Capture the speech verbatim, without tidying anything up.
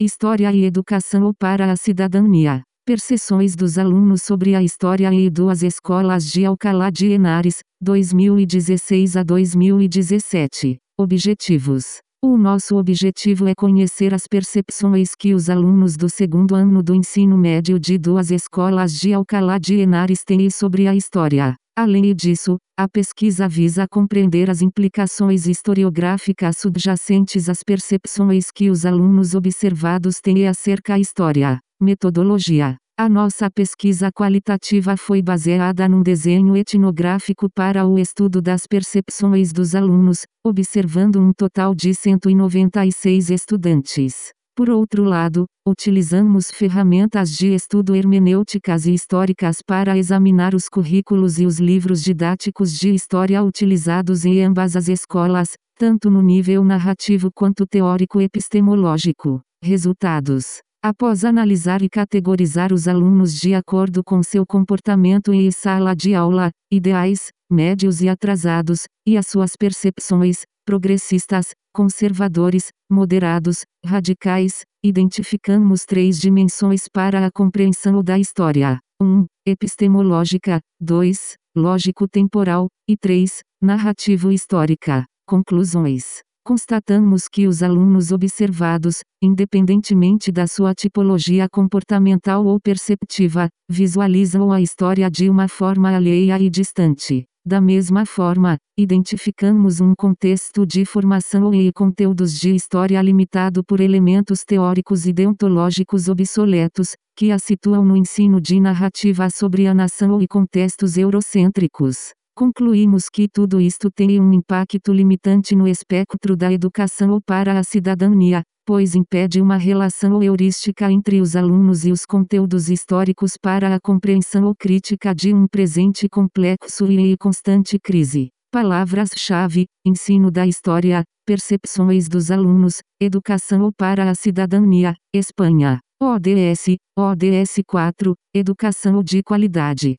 História e Educação ou para a Cidadania. Percepções dos alunos sobre a história e duas escolas de Alcalá de Henares, dois mil e dezesseis a dois mil e dezessete. Objetivos. O nosso objetivo é conhecer as percepções que os alunos do segundo ano do ensino médio de duas escolas de Alcalá de Henares têm sobre a história. Além disso, a pesquisa visa compreender as implicações historiográficas subjacentes às percepções que os alunos observados têm acerca da história. Metodologia. A nossa pesquisa qualitativa foi baseada num desenho etnográfico para o estudo das percepções dos alunos, observando um total de cento e noventa e seis estudantes. Por outro lado, utilizamos ferramentas de estudo hermenêuticas e históricas para examinar os currículos e os livros didáticos de história utilizados em ambas as escolas, tanto no nível narrativo quanto teórico-epistemológico. Resultados. Após analisar e categorizar os alunos de acordo com seu comportamento em sala de aula, ideais, médios e atrasados, e as suas percepções, progressistas, conservadores, moderados, radicais, identificamos três dimensões para a compreensão da história: um. Epistemológica, dois. Lógico-temporal, e três. Narrativo-histórica. Conclusões. Constatamos que os alunos observados, independentemente da sua tipologia comportamental ou perceptiva, visualizam a história de uma forma alheia e distante. Da mesma forma, identificamos um contexto de formação e conteúdos de história limitado por elementos teóricos e deontológicos obsoletos, que a situam no ensino de narrativa sobre a nação e contextos eurocêntricos. Concluímos que tudo isto tem um impacto limitante no espectro da educação ou para a cidadania, pois impede uma relação heurística entre os alunos e os conteúdos históricos para a compreensão ou crítica de um presente complexo e em constante crise. Palavras-chave: ensino da história, percepções dos alunos, educação ou para a cidadania, Espanha. O D S, O D S quatro, Educação de qualidade.